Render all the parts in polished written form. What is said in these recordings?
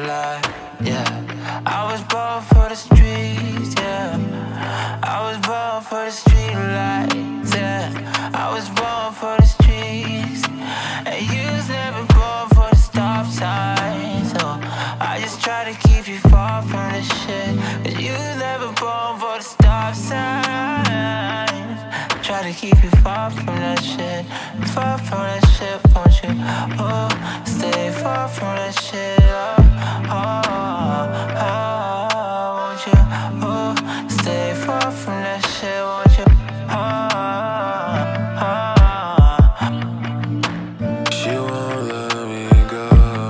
life, yeah. I was born for the streets, yeah. I was born for the street lights, yeah. I was born for the streets, and you was never born for the stop signs. So I just try to keep you far from the shit, 'cause you was never born for the stop signs. Try to keep you far from that shit, far from that shit, won't you? Oh, stay far from that shit, oh, won't you? Oh, stay far from that shit, won't you? She won't let me go.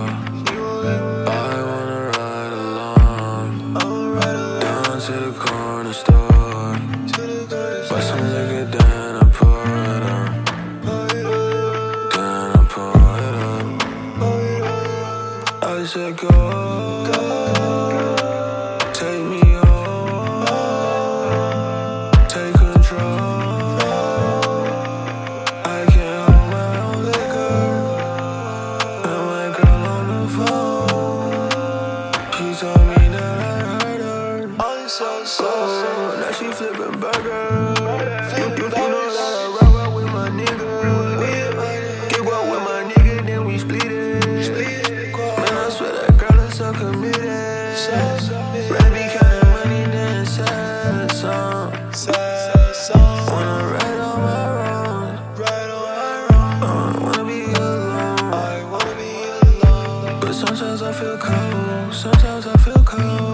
I wanna ride along down to the corner store, buy some liquor, then I pour it up. Then I pour it up. I said go, take me home, take control. I can't hold my own liquor, and my girl on the phone, she told me that I hurt her. I'm so now she flipping burgers. You know that I rock with my nigga. Get walk with my nigga, then we split it. Man, I swear that girl is so committed. Rabbit counting money, then sad song. Wanna ride on my own. Wanna be alone. But sometimes I feel cold. Sometimes I feel cold.